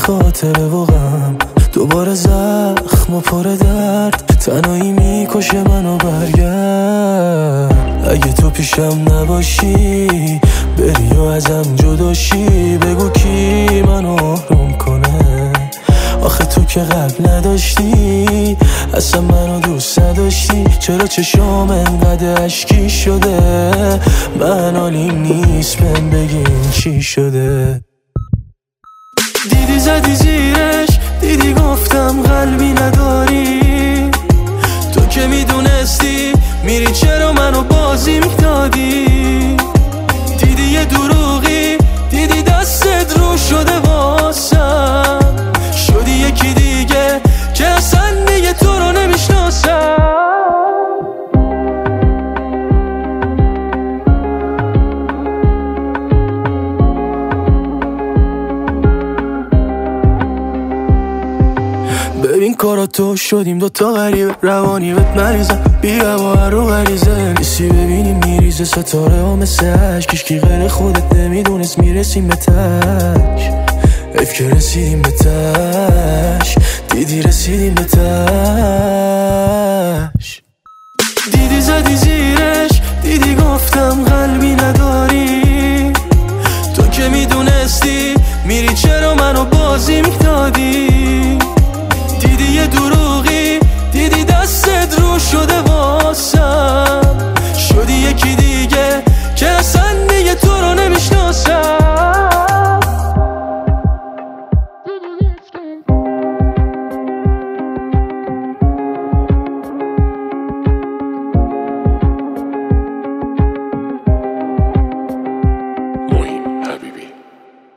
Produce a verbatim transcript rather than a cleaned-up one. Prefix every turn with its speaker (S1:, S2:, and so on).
S1: خاطره و غم، دوباره زخم و پر درد، تنهایی میکشه منو. برگرد اگه تو پیشم نباشی، بری و ازم جداشی، بگو کی منو آروم کنه. آخه تو که قلب نداشتی، اصلا منو دوست نداشتی، چرا چشام انقدر اشکی شده؟ من حالیم نیست بهم بگین چی شده. دیدی زدی زیرش، دیدی گفتم قلبی نداری، تو که میدونستی میری چرا منو بازی میدادی. دیدی یه دروغی، دیدی دستت رو شده واسم، شدی یکی دیگه که اصلا دیگه تو رو نمیشناسم. ببین کارا تو شدیم دوتا غریبه، روانی بهت مریضم، بیا با هر رو غریزه نیستی. ببینیم میریزه ستاره ها مثل عشق، کشکی غیر خودت نمیدونست میرسیم به تش. حیف که رسیدیم به تش، دیدی رسیدیم به تش. دیدی زدی زیرش، دیدی گفتم قلبی نداری، تو که میدونستی میری چرا منو بازی میدادی.